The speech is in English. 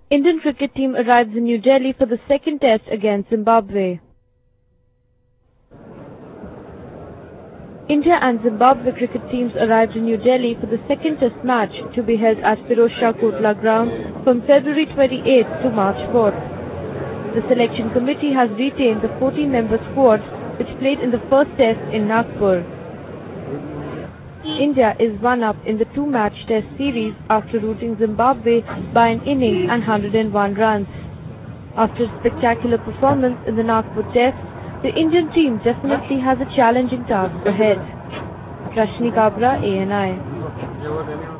Indian cricket team arrives in New Delhi for the second test against Zimbabwe. India and Zimbabwe cricket teams arrived in New Delhi for the second test match to be held at Firozshah Kotla ground from February 28th to March 4th. The selection committee has retained the 14-member squad which played in the first test in Nagpur. India is one up in the two-match test series after routing Zimbabwe by an innings and 101 runs. After a spectacular performance in the Nagpur test, the Indian team definitely has a challenging task ahead. Rashmi Kabra, ANI.